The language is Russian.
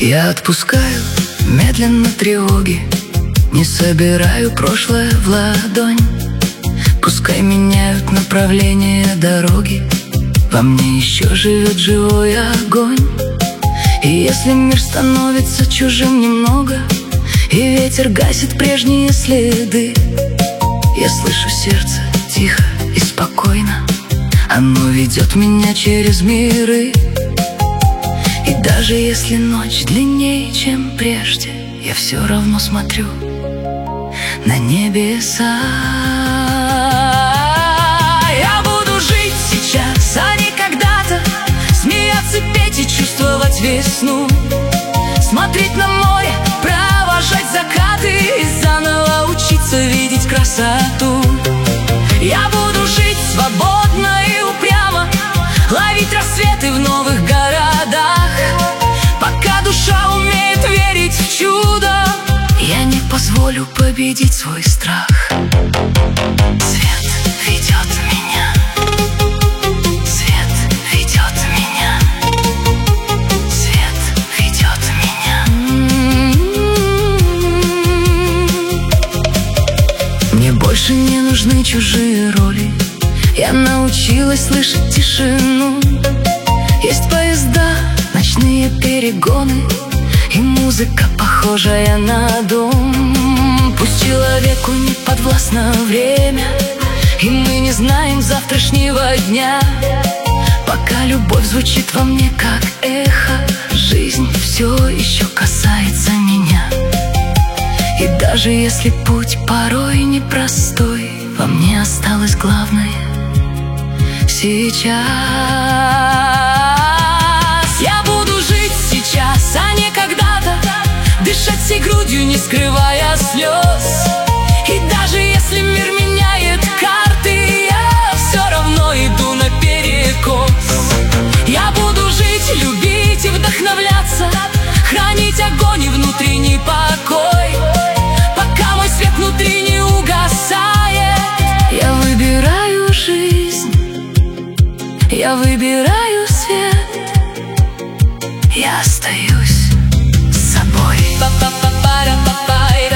Я отпускаю медленно тревоги, не собираю прошлое в ладонь. Пускай меняют направление дороги, во мне еще живет живой огонь. И если мир становится чужим немного, и ветер гасит прежние следы, я слышу сердце тихо и спокойно, оно ведет меня через миры. И даже если ночь длиннее, чем прежде, я все равно смотрю на небеса. Я буду жить сейчас, а не когда-то, смеяться, петь и чувствовать весну, смотреть на море, провожать закаты и заново учиться видеть красоту. Я буду жить свободно и упрямо, ловить рассветы в новых городах, пока душа умеет верить в чудо. Я не позволю победить свой страх. Свет ведет меня, свет ведет меня, свет ведет меня. Мне больше не нужны чужие роли, я научилась слышать тишину. Есть поезда, ночные перегоны и музыка, похожая на дом. Пусть человеку не подвластно время, и мы не знаем завтрашнего дня, пока любовь звучит во мне как эхо, жизнь все еще касается меня. И даже если путь порой непростой, во мне осталось главное сейчас. Я буду жить сейчас, а не когда-то, дышать всей грудью, не скрывая слез. И даже если мир меняет карты, я все равно иду наперекос. Я буду жить, любить и вдохновляться, хранить огонь и внутренний покой, пока мой свет внутри не угасает. Я выбираю жизнь, я выбираю свет, я остаюсь с собой.